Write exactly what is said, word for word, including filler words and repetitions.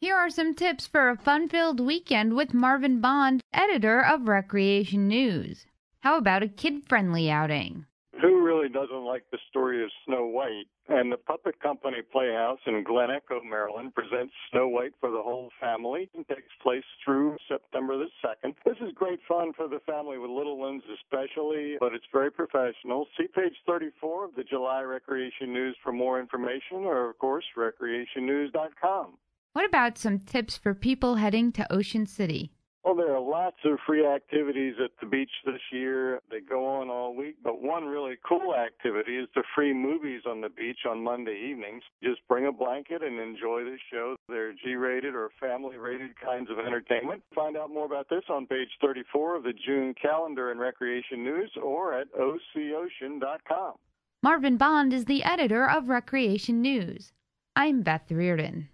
Here are some tips for a fun-filled weekend with Marvin Bond, editor of Recreation News. How about a kid-friendly outing? Who really doesn't like the story of Snow White? And the Puppet Company Playhouse in Glen Echo, Maryland presents Snow White for the whole family. It takes place through September the second. This is great fun for the family with little ones especially, but it's very professional. See page thirty-four of the July Recreation News for more information, or of course, recreation news dot com. What about some tips for people heading to Ocean City? Well, there are lots of free activities at the beach this year. They go on all week, but one really cool activity is the free movies on the beach on Monday evenings. Just bring a blanket and enjoy the show. They're G-rated or family-rated kinds of entertainment. Find out more about this on page thirty-four of the June calendar in Recreation News or at o c ocean dot com. Marvin Bond is the editor of Recreation News. I'm Beth Reardon.